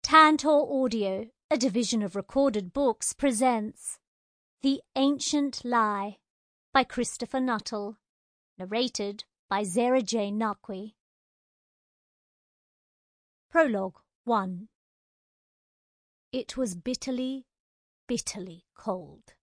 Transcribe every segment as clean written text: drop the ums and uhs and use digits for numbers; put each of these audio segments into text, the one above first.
Tantor Audio, a division of Recorded Books, presents The Ancient Lie by Christopher Nuttall, narrated by Sarah Jane Naqvi. Prologue 1. It was bitterly, bitterly cold.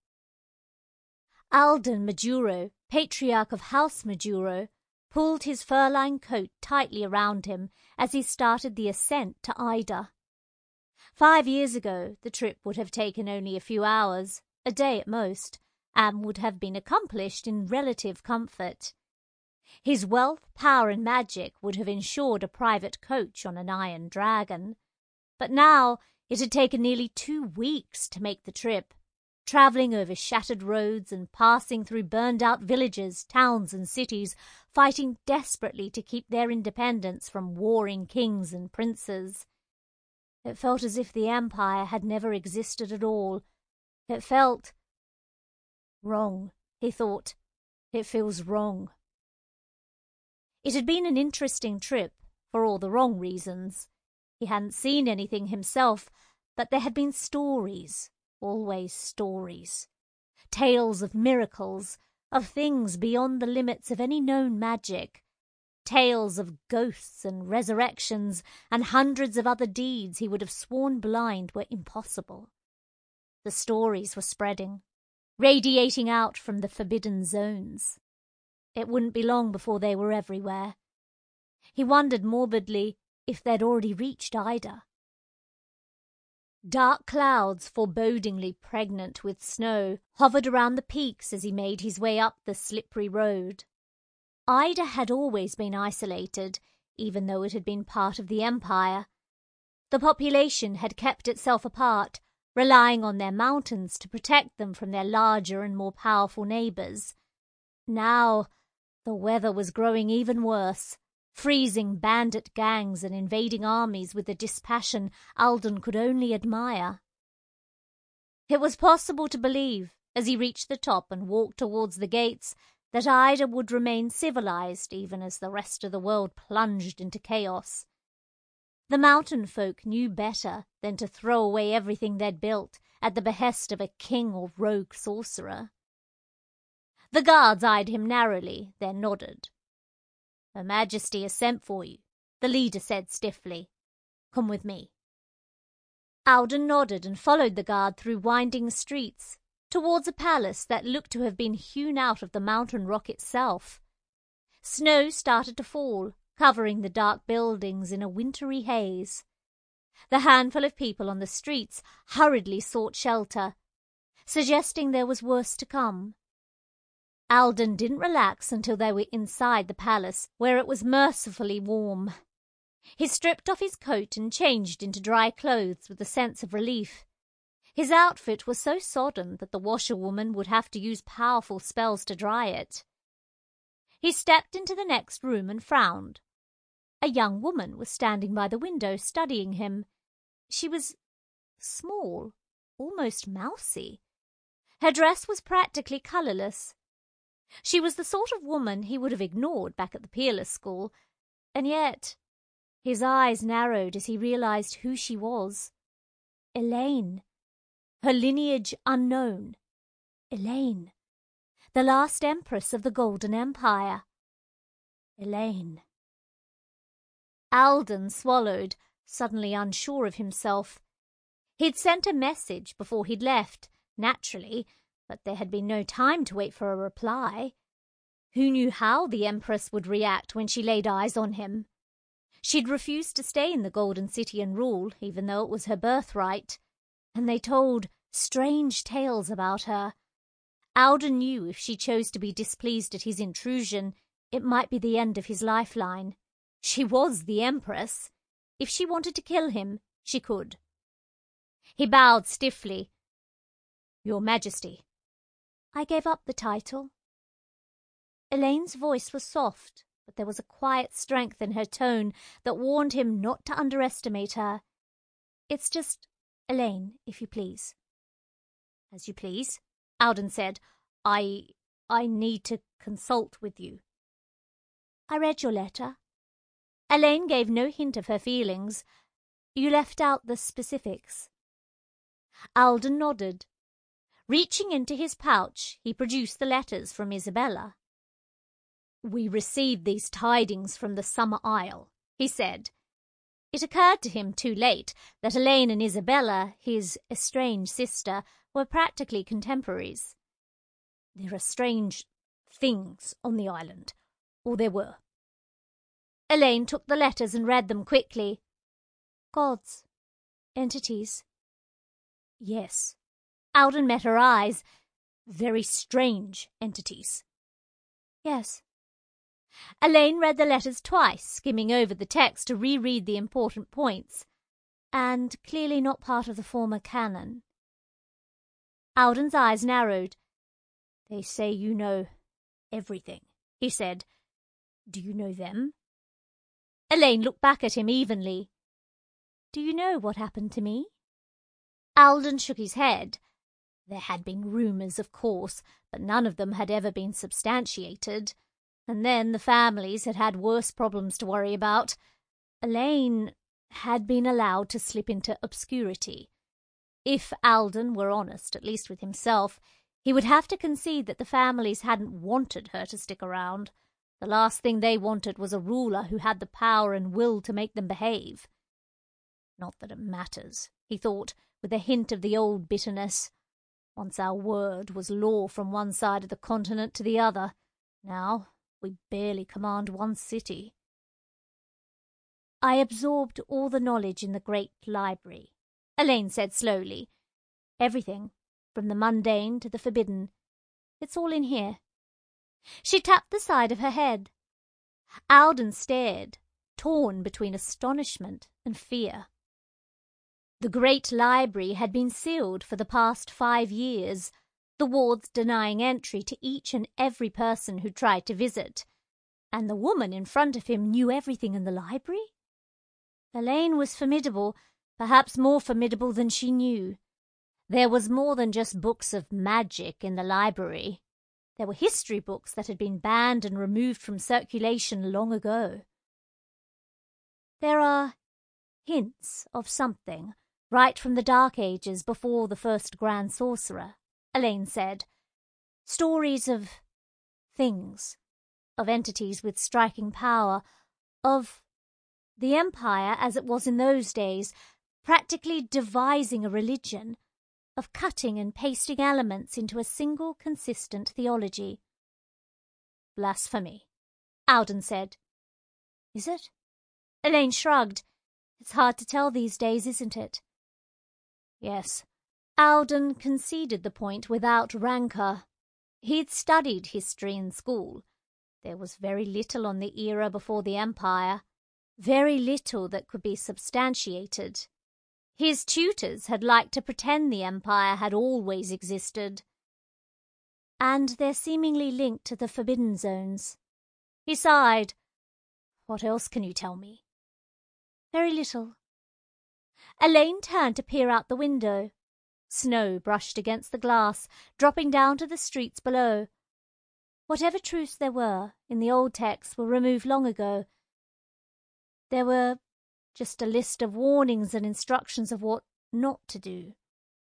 Alden Majuro, patriarch of House Majuro, pulled his fur-lined coat tightly around him as he started the ascent to Ida. 5 years ago, the trip would have taken only a few hours, a day at most, and would have been accomplished in relative comfort. His wealth, power, and magic would have ensured a private coach on an iron dragon. But now it had taken nearly 2 weeks to make the trip, travelling over shattered roads and passing through burned-out villages, towns, and cities, fighting desperately to keep their independence from warring kings and princes. It felt as if the Empire had never existed at all. It felt wrong, he thought. It feels wrong. It had been an interesting trip, for all the wrong reasons. He hadn't seen anything himself, but there had been stories, always stories. Tales of miracles, of things beyond the limits of any known magic. Tales of ghosts and resurrections and hundreds of other deeds he would have sworn blind were impossible. The stories were spreading, radiating out from the forbidden zones. It wouldn't be long before they were everywhere. He wondered morbidly if they'd already reached Ida. Dark clouds, forebodingly pregnant with snow, hovered around the peaks as he made his way up the slippery road. Ida had always been isolated, even though it had been part of the Empire. The population had kept itself apart, relying on their mountains to protect them from their larger and more powerful neighbours. Now, the weather was growing even worse, freezing bandit gangs and invading armies with a dispassion Alden could only admire. It was possible to believe, as he reached the top and walked towards the gates, that Ida would remain civilized even as the rest of the world plunged into chaos. The mountain folk knew better than to throw away everything they'd built at the behest of a king or rogue sorcerer. The guards eyed him narrowly, then nodded. "Her Majesty has sent for you," the leader said stiffly. "Come with me." Alden nodded and followed the guard through winding streets, towards a palace that looked to have been hewn out of the mountain rock itself. Snow started to fall, covering the dark buildings in a wintry haze. The handful of people on the streets hurriedly sought shelter, suggesting there was worse to come. Alden didn't relax until they were inside the palace, where it was mercifully warm. He stripped off his coat and changed into dry clothes with a sense of relief. His outfit was so sodden that the washerwoman would have to use powerful spells to dry it. He stepped into the next room and frowned. A young woman was standing by the window studying him. She was small, almost mousy. Her dress was practically colourless. She was the sort of woman he would have ignored back at the Peerless School, and yet his eyes narrowed as he realized who she was. Elaine. Her lineage unknown. Elaine. The last empress of the Golden Empire. Elaine. Alden swallowed, suddenly unsure of himself. He'd sent a message before he'd left, naturally, but there had been no time to wait for a reply. Who knew how the Empress would react when she laid eyes on him? She'd refused to stay in the Golden City and rule, even though it was her birthright, and they told strange tales about her. Alden knew if she chose to be displeased at his intrusion, it might be the end of his lifeline. She was the Empress. If she wanted to kill him, she could. He bowed stiffly. "Your Majesty." "I gave up the title." Elaine's voice was soft, but there was a quiet strength in her tone that warned him not to underestimate her. "It's just Elaine, if you please." "As you please," Alden said. I need to consult with you." "I read your letter." Elaine gave no hint of her feelings. You left out the specifics. Alden nodded. Reaching into his pouch, he produced the letters from Isabella. "We received these tidings from the Summer Isle," he said. It occurred to him too late that Elaine and Isabella, his estranged sister, were practically contemporaries. "There are strange things on the island, or there were." Elaine took the letters and read them quickly. "Gods. Entities." "Yes." Alden met her eyes. "Very strange entities." "Yes." Elaine read the letters twice, skimming over the text to reread the important points, and clearly not part of the former canon. Alden's eyes narrowed. "They say you know everything," he said. "Do you know them?" Elaine looked back at him evenly. "Do you know what happened to me?" Alden shook his head. There had been rumours, of course, but none of them had ever been substantiated. And then the families had had worse problems to worry about. Elaine had been allowed to slip into obscurity. If Alden were honest, at least with himself, he would have to concede that the families hadn't wanted her to stick around. The last thing they wanted was a ruler who had the power and will to make them behave. Not that it matters, he thought, with a hint of the old bitterness. Once our word was law from one side of the continent to the other. Now we barely command one city. "I absorbed all the knowledge in the great library," Elaine said slowly. "Everything, from the mundane to the forbidden. It's all in here." She tapped the side of her head. Alden stared, torn between astonishment and fear. The great library had been sealed for the past 5 years, the wards denying entry to each and every person who tried to visit. And the woman in front of him knew everything in the library? Elaine was formidable, perhaps more formidable than she knew. There was more than just books of magic in the library. There were history books that had been banned and removed from circulation long ago. There are hints of something, right from the Dark Ages before the first Grand Sorcerer, Elaine said. Stories of things, of entities with striking power, of the Empire as it was in those days, practically devising a religion, of cutting and pasting elements into a single consistent theology. "Blasphemy," Alden said. "Is it?" Elaine shrugged. "It's hard to tell these days, isn't it?" Yes. Alden conceded the point without rancour. He'd studied history in school. There was very little on the era before the Empire, very little that could be substantiated. His tutors had liked to pretend the Empire had always existed. And they're seemingly linked to the Forbidden Zones. He sighed. "What else can you tell me?" "Very little." Elaine turned to peer out the window. Snow brushed against the glass, dropping down to the streets below. Whatever truths there were in the old texts were removed long ago. There were just a list of warnings and instructions of what not to do.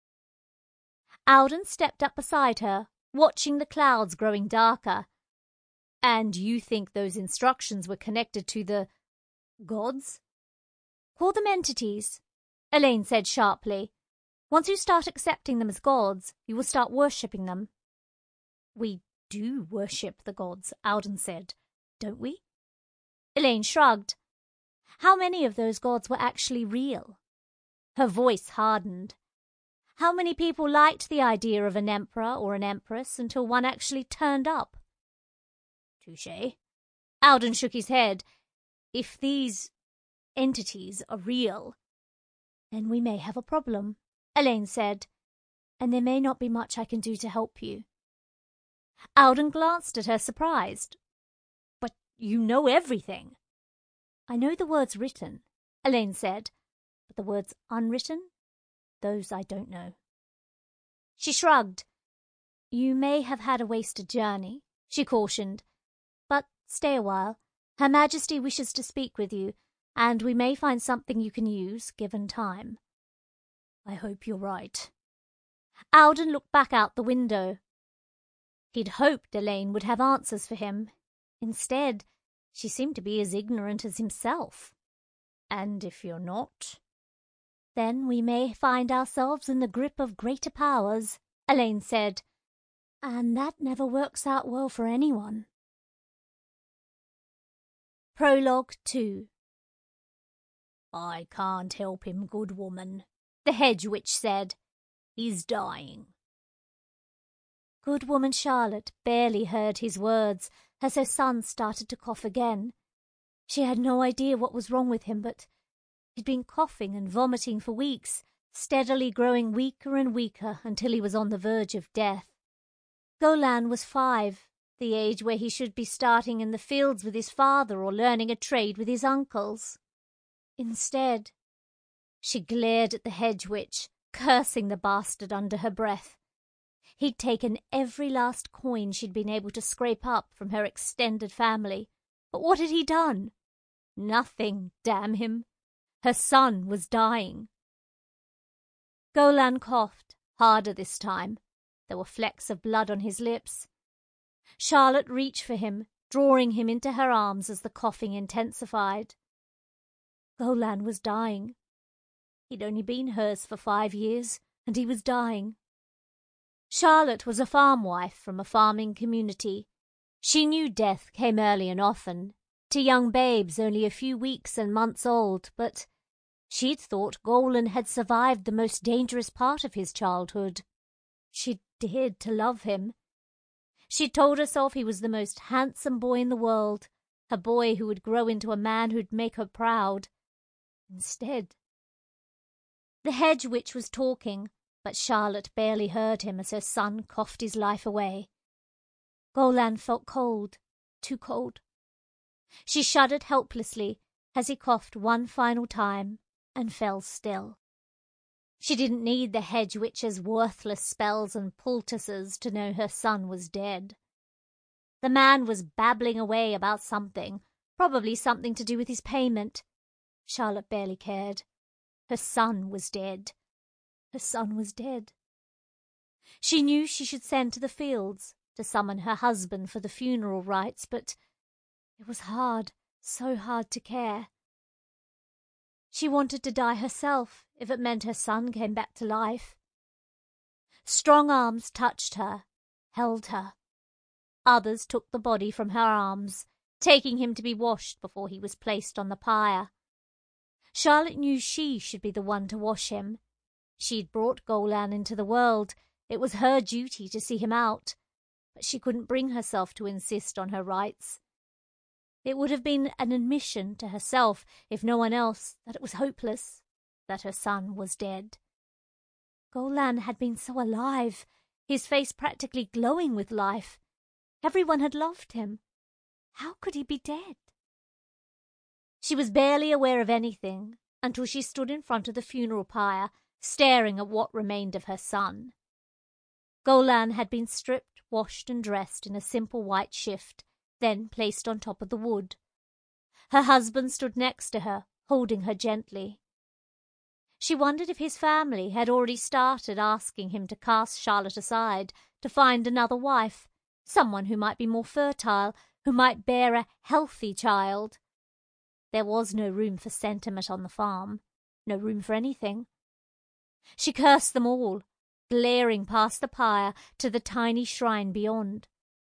Alden stepped up beside her, watching the clouds growing darker. "And you think those instructions were connected to the gods?" "Call them entities," Elaine said sharply. "Once you start accepting them as gods, you will start worshipping them." "We do worship the gods," Alden said, "don't we?" Elaine shrugged. How many of those gods were actually real? Her voice hardened. How many people liked the idea of an emperor or an empress until one actually turned up? Touché. Alden shook his head. "If these entities are real, then we may have a problem," Elaine said, "and there may not be much I can do to help you." Alden glanced at her, surprised. "But you know everything." "I know the words written," Elaine said, "but the words unwritten, those I don't know." She shrugged. "You may have had a wasted journey," she cautioned, "but stay a while. Her Majesty wishes to speak with you, and we may find something you can use, given time." "I hope you're right." Alden looked back out the window. He'd hoped Elaine would have answers for him. Instead, she seemed to be as ignorant as himself. "And if you're not?" "Then we may find ourselves in the grip of greater powers," Elaine said. "And that never works out well for anyone." Prologue 2. "I can't help him, good woman," the hedge witch said. "He's dying." Good woman Charlotte barely heard his words as her son started to cough again. She had no idea what was wrong with him, but he'd been coughing and vomiting for weeks, steadily growing weaker and weaker until he was on the verge of death. Golan was 5, the age where he should be starting in the fields with his father or learning a trade with his uncles. Instead, she glared at the hedge witch, cursing the bastard under her breath. He'd taken every last coin she'd been able to scrape up from her extended family. But what had he done? Nothing, damn him. Her son was dying. Golan coughed, harder this time. There were flecks of blood on his lips. Charlotte reached for him, drawing him into her arms as the coughing intensified. Golan was dying. He'd only been hers for 5 years, and he was dying. Charlotte was a farm wife from a farming community. She knew death came early and often, to young babes only a few weeks and months old, but she'd thought Golan had survived the most dangerous part of his childhood. She'd dared to love him. She'd told herself he was the most handsome boy in the world, a boy who would grow into a man who'd make her proud. Instead, the hedge witch was talking, but Charlotte barely heard him as her son coughed his life away. Golan felt cold, too cold. She shuddered helplessly as he coughed one final time and fell still. She didn't need the hedge witch's worthless spells and poultices to know her son was dead. The man was babbling away about something, probably something to do with his payment. Charlotte barely cared. Her son was dead. Her son was dead. She knew she should send to the fields to summon her husband for the funeral rites, but it was hard, so hard to care. She wanted to die herself if it meant her son came back to life. Strong arms touched her, held her. Others took the body from her arms, taking him to be washed before he was placed on the pyre. Charlotte knew she should be the one to wash him. She'd brought Golan into the world. It was her duty to see him out, but she couldn't bring herself to insist on her rights. It would have been an admission to herself, if no one else, that it was hopeless, that her son was dead. Golan had been so alive, his face practically glowing with life. Everyone had loved him. How could he be dead? She was barely aware of anything until she stood in front of the funeral pyre, staring at what remained of her son. Golan had been stripped, washed and dressed in a simple white shift, then placed on top of the wood. Her husband stood next to her, holding her gently. She wondered if his family had already started asking him to cast Charlotte aside, to find another wife, someone who might be more fertile, who might bear a healthy child. There was no room for sentiment on the farm, no room for anything. She cursed them all, glaring past the pyre to the tiny shrine beyond.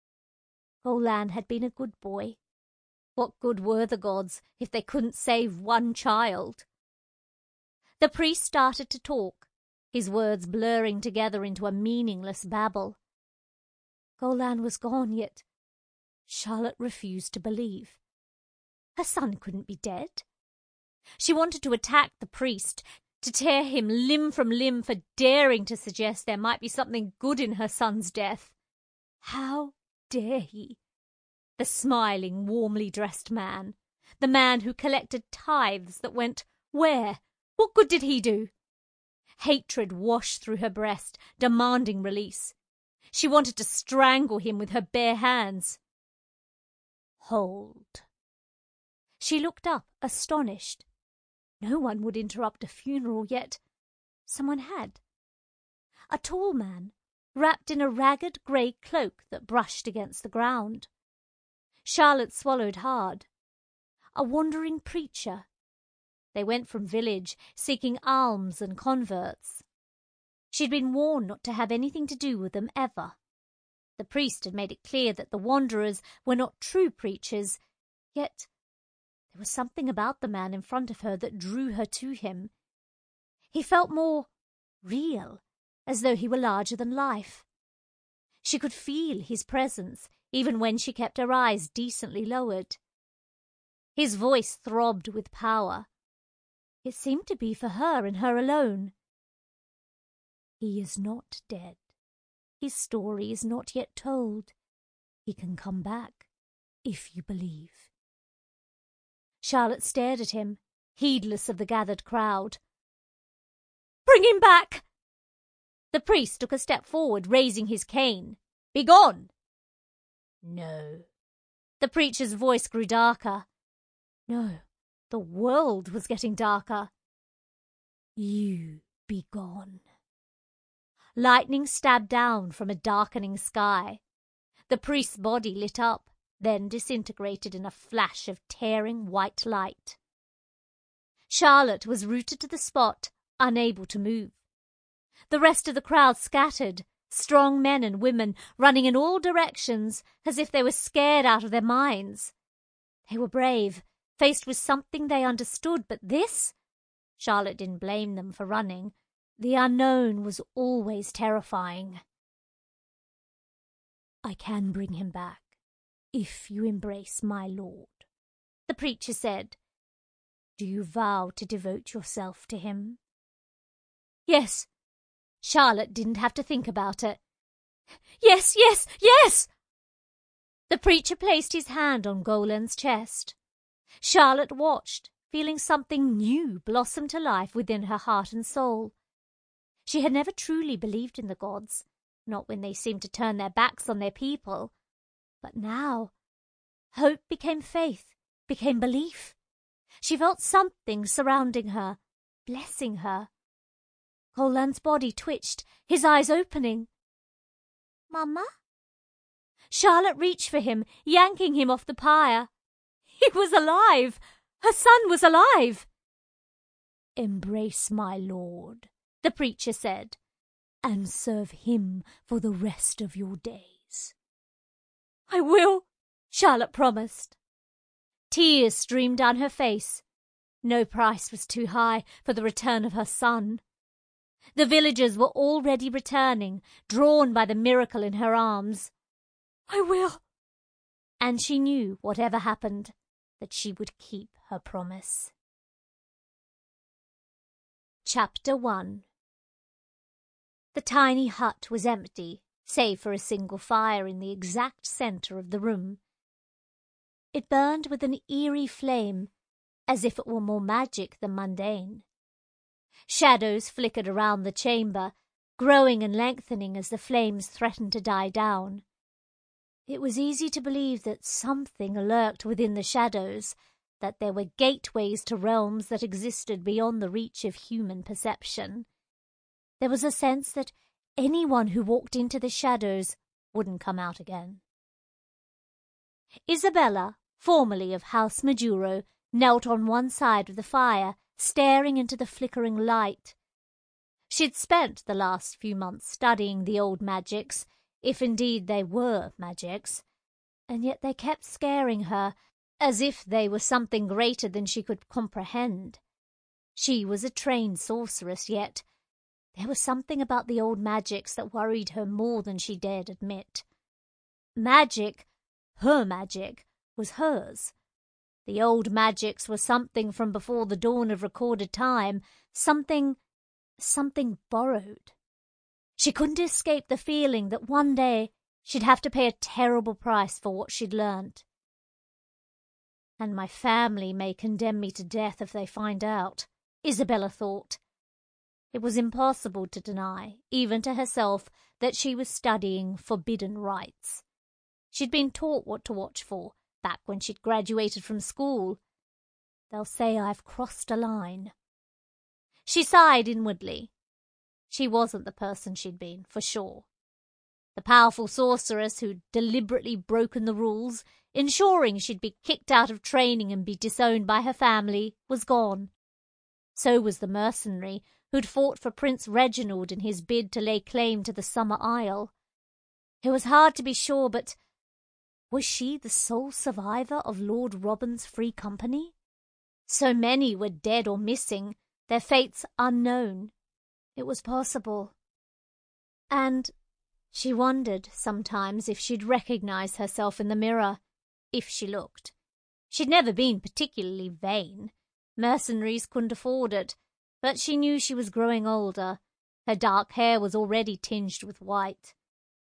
Golan had been a good boy. What good were the gods if they couldn't save one child? The priest started to talk, his words blurring together into a meaningless babble. Golan was gone, yet Charlotte refused to believe. Her son couldn't be dead. She wanted to attack the priest, to tear him limb from limb for daring to suggest there might be something good in her son's death. How dare he? The smiling, warmly dressed man. The man who collected tithes that went where? What good did he do? Hatred washed through her breast, demanding release. She wanted to strangle him with her bare hands. Hold. She looked up, astonished. No one would interrupt a funeral, yet someone had. A tall man, wrapped in a ragged grey cloak that brushed against the ground. Charlotte swallowed hard. A wandering preacher. They went from village, seeking alms and converts. She'd been warned not to have anything to do with them ever. The priest had made it clear that the wanderers were not true preachers, yet there was something about the man in front of her that drew her to him. He felt more real, as though he were larger than life. She could feel his presence, even when she kept her eyes decently lowered. His voice throbbed with power. It seemed to be for her and her alone. He is not dead. His story is not yet told. He can come back, if you believe. Charlotte stared at him, heedless of the gathered crowd. Bring him back! The priest took a step forward, raising his cane. Begone! No. The preacher's voice grew darker. No, the world was getting darker. You be gone. Lightning stabbed down from a darkening sky. The priest's body lit up, then disintegrated in a flash of tearing white light. Charlotte was rooted to the spot, unable to move. The rest of the crowd scattered, strong men and women running in all directions as if they were scared out of their minds. They were brave, faced with something they understood, but this? Charlotte didn't blame them for running. The unknown was always terrifying. I can bring him back, if you embrace my lord, the preacher said. Do you vow to devote yourself to him? Yes. Charlotte didn't have to think about it. Yes, yes, yes! The preacher placed his hand on Golan's chest. Charlotte watched, feeling something new blossom to life within her heart and soul. She had never truly believed in the gods, not when they seemed to turn their backs on their people. But now, hope became faith, became belief. She felt something surrounding her, blessing her. Golan's body twitched, his eyes opening. Mama? Charlotte reached for him, yanking him off the pyre. He was alive! Her son was alive! Embrace my lord, the preacher said, and serve him for the rest of your days. I will, Charlotte promised. Tears streamed down her face. No price was too high for the return of her son. The villagers were already returning, drawn by the miracle in her arms. I will. And she knew, whatever happened, that she would keep her promise. Chapter 1. The tiny hut was empty, save for a single fire in the exact centre of the room. It burned with an eerie flame, as if it were more magic than mundane. Shadows flickered around the chamber, growing and lengthening as the flames threatened to die down. It was easy to believe that something lurked within the shadows, that there were gateways to realms that existed beyond the reach of human perception. There was a sense that anyone who walked into the shadows wouldn't come out again. Isabella, formerly of House Majuro, knelt on one side of the fire, staring into the flickering light. She'd spent the last few months studying the old magics, if indeed they were magics, and yet they kept scaring her, as if they were something greater than she could comprehend. She was a trained sorceress, yet there was something about the old magics that worried her more than she dared admit. Magic, her magic, was hers. The old magics were something from before the dawn of recorded time, something borrowed. She couldn't escape the feeling that one day she'd have to pay a terrible price for what she'd learnt. And my family may condemn me to death if they find out, Isabella thought. It was impossible to deny, even to herself, that she was studying forbidden rites. She'd been taught what to watch for, back when she'd graduated from school. they'll say I've crossed a line." She sighed inwardly. She wasn't the person she'd been, for sure. The powerful sorceress who'd deliberately broken the rules, ensuring she'd be kicked out of training and be disowned by her family, was gone. So was the mercenary who'd fought for Prince Reginald in his bid to lay claim to the Summer Isle. It was hard to be sure, but was she the sole survivor of Lord Robin's free company? So many were dead or missing, their fates unknown. It was possible. And she wondered sometimes if she'd recognize herself in the mirror, if she looked. She'd never been particularly vain. Mercenaries couldn't afford it, but she knew she was growing older. Her dark hair was already tinged with white.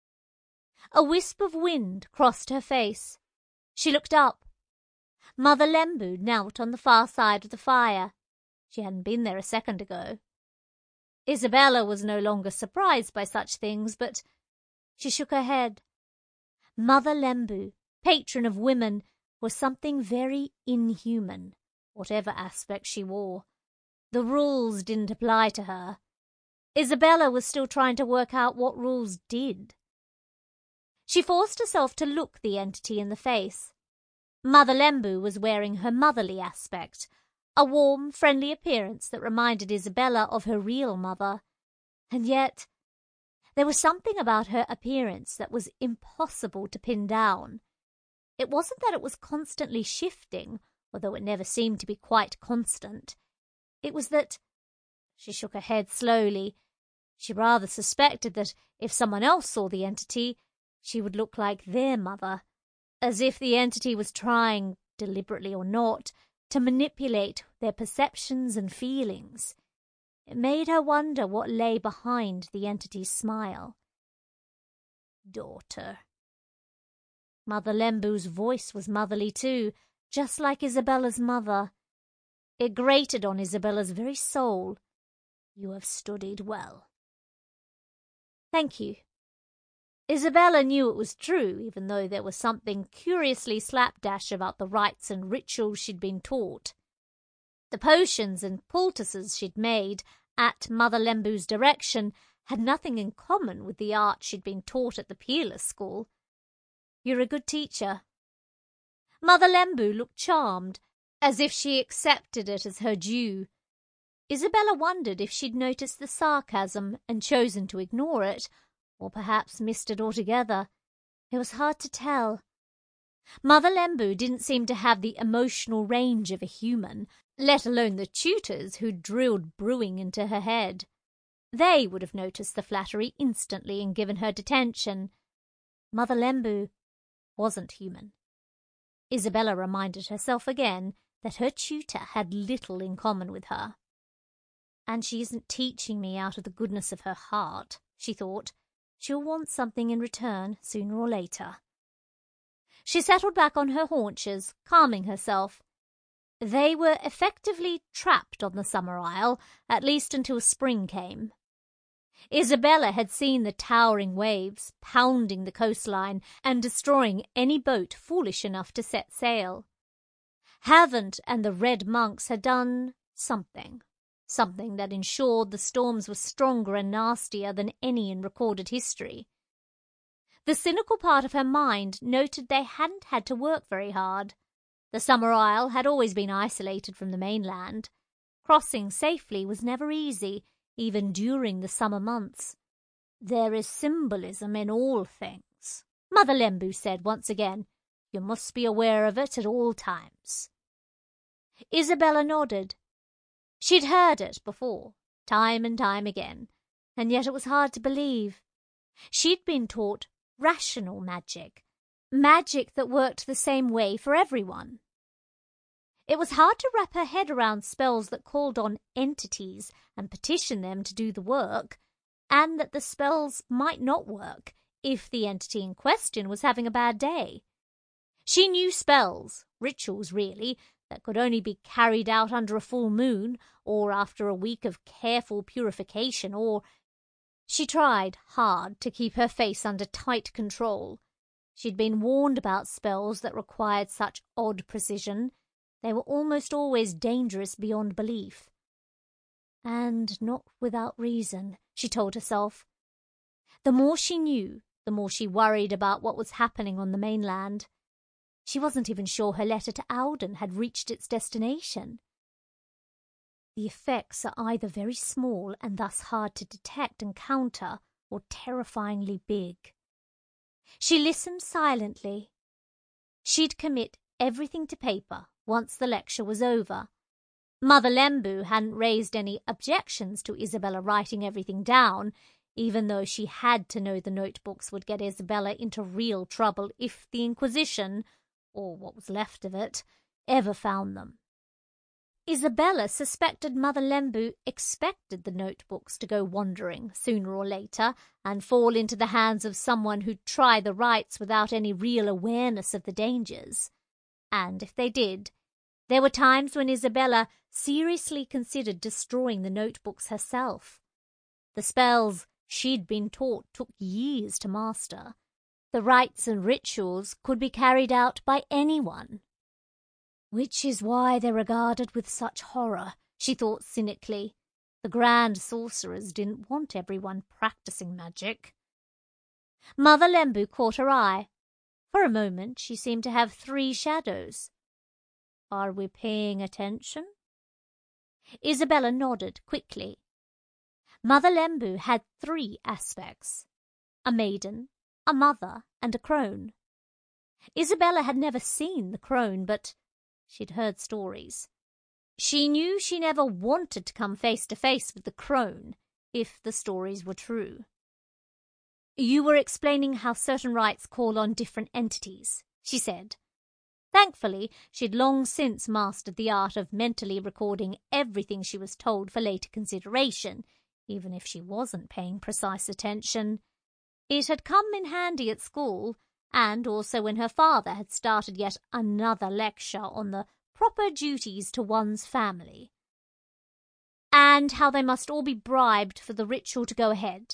A wisp of wind crossed her face. She looked up. Mother Lembu knelt on the far side of the fire. She hadn't been there a second ago. Isabella was no longer surprised by such things, but she shook her head. Mother Lembu, patron of women, was something very inhuman, whatever aspect she wore. The rules didn't apply to her. Isabella was still trying to work out what rules did. She forced herself to look the entity in the face. Mother Lembu was wearing her motherly aspect, a warm, friendly appearance that reminded Isabella of her real mother. And yet, there was something about her appearance that was impossible to pin down. It wasn't that it was constantly shifting, although it never seemed to be quite constant. It was that— She shook her head slowly. She rather suspected that if someone else saw the entity, she would look like their mother, as if the entity was trying, deliberately or not, to manipulate their perceptions and feelings. It made her wonder what lay behind the entity's smile. "Daughter." Mother Lembu's voice was motherly too, just like Isabella's mother. It grated on Isabella's very soul. "You have studied well." "Thank you." Isabella knew it was true, even though there was something curiously slapdash about the rites and rituals she'd been taught. The potions and poultices she'd made, at Mother Lembu's direction, had nothing in common with the art she'd been taught at the Peerless School. "You're a good teacher." Mother Lembu looked charmed, as if she accepted it as her due. Isabella wondered if she'd noticed the sarcasm and chosen to ignore it, or perhaps missed it altogether. It was hard to tell. Mother Lembu didn't seem to have the emotional range of a human, let alone the tutors who drilled brewing into her head. They would have noticed the flattery instantly and given her detention. Mother Lembu wasn't human. Isabella reminded herself again that her tutor had little in common with her. "And she isn't teaching me out of the goodness of her heart," she thought. "She'll want something in return sooner or later." She settled back on her haunches, calming herself. They were effectively trapped on the Summer Isle, at least until spring came. Isabella had seen the towering waves pounding the coastline and destroying any boat foolish enough to set sail. Havant and the Red Monks had done something that ensured the storms were stronger and nastier than any in recorded history. The cynical part of her mind noted they hadn't had to work very hard. The Summer Isle had always been isolated from the mainland. Crossing safely was never easy, even during the summer months. "There is symbolism in all things," Mother Lembu said once again. "You must be aware of it at all times." Isabella nodded. She'd heard it before, time and time again, and yet it was hard to believe. She'd been taught rational magic that worked the same way for everyone. It was hard to wrap her head around spells that called on entities and petitioned them to do the work, and that the spells might not work if the entity in question was having a bad day. She knew spells, rituals really, that could only be carried out under a full moon, or after a week of careful purification, or— She tried hard to keep her face under tight control. She'd been warned about spells that required such odd precision. They were almost always dangerous beyond belief. And not without reason, she told herself. The more she knew, the more she worried about what was happening on the mainland. She wasn't even sure her letter to Alden had reached its destination. The effects are either very small and thus hard to detect and counter, or terrifyingly big. She listened silently. She'd commit everything to paper once the lecture was over. Mother Lembu hadn't raised any objections to Isabella writing everything down, even though she had to know the notebooks would get Isabella into real trouble if the Inquisition, or what was left of it, ever found them. Isabella suspected Mother Lembu expected the notebooks to go wandering sooner or later and fall into the hands of someone who'd try the rites without any real awareness of the dangers. And if they did, there were times when Isabella seriously considered destroying the notebooks herself. The spells she'd been taught took years to master. The rites and rituals could be carried out by anyone. Which is why they're regarded with such horror, she thought cynically. The grand sorcerers didn't want everyone practicing magic. Mother Lembu caught her eye. For a moment she seemed to have 3 shadows. Are we paying attention? Isabella nodded quickly. Mother Lembu had 3 aspects: a maiden, a mother, and a crone. Isabella had never seen the crone, but she'd heard stories. She knew she never wanted to come face to face with the crone, if the stories were true. You were explaining how certain rites call on different entities, she said. Thankfully, she'd long since mastered the art of mentally recording everything she was told for later consideration, even if she wasn't paying precise attention. It had come in handy at school, and also when her father had started yet another lecture on the proper duties to one's family, and how they must all be bribed for the ritual to go ahead.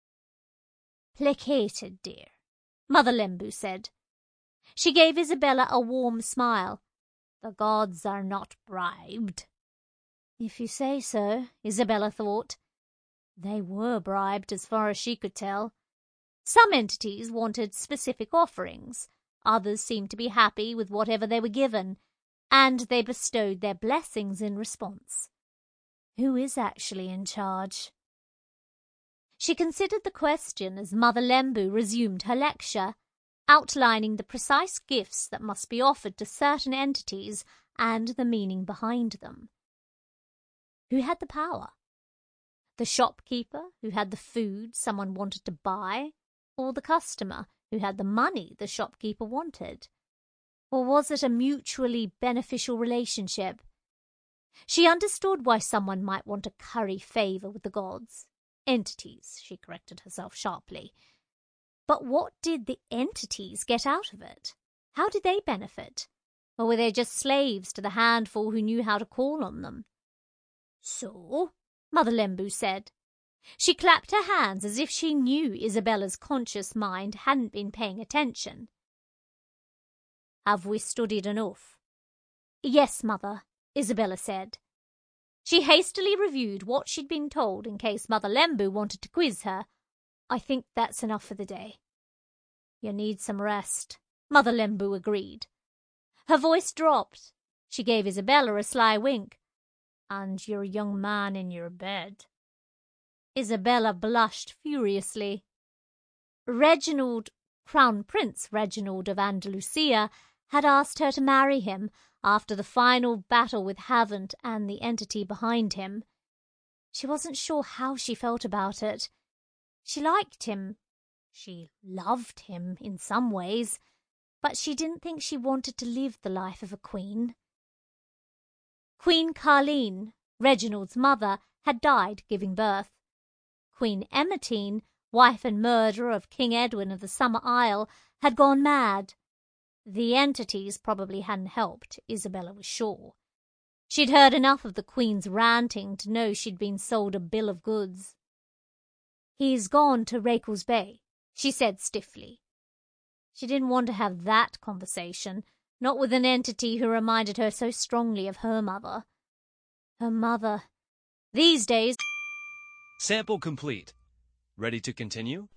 Placated, dear, Mother Lembu said. She gave Isabella a warm smile. The gods are not bribed. If you say so, Isabella thought. They were bribed as far as she could tell. Some entities wanted specific offerings, others seemed to be happy with whatever they were given, and they bestowed their blessings in response. Who is actually in charge? She considered the question as Mother Lembu resumed her lecture, outlining the precise gifts that must be offered to certain entities and the meaning behind them. Who had the power? The shopkeeper who had the food someone wanted to buy, or the customer who had the money the shopkeeper wanted? Or was it a mutually beneficial relationship? She understood why someone might want to curry favor with the gods. Entities, she corrected herself sharply. But what did the entities get out of it? How did they benefit? Or were they just slaves to the handful who knew how to call on them? So, Mother Lembu said. She clapped her hands as if she knew Isabella's conscious mind hadn't been paying attention. Have we studied enough? Yes, Mother, Isabella said. She hastily reviewed what she'd been told in case Mother Lembu wanted to quiz her. I think that's enough for the day. You need some rest, Mother Lembu agreed. Her voice dropped. She gave Isabella a sly wink. And your young man in your bed. Isabella blushed furiously. Reginald, Crown Prince Reginald of Andalusia, had asked her to marry him after the final battle with Havant and the entity behind him. She wasn't sure how she felt about it. She liked him. She loved him in some ways, but she didn't think she wanted to live the life of a queen. Queen Carline, Reginald's mother, had died giving birth. Queen Emmetine, wife and murderer of King Edwin of the Summer Isle, had gone mad. The entities probably hadn't helped, Isabella was sure. She'd heard enough of the Queen's ranting to know she'd been sold a bill of goods. He's gone to Rakels Bay, she said stiffly. She didn't want to have that conversation, Not with an entity who reminded her so strongly of her mother. Her mother. These days... Sample complete. Ready to continue?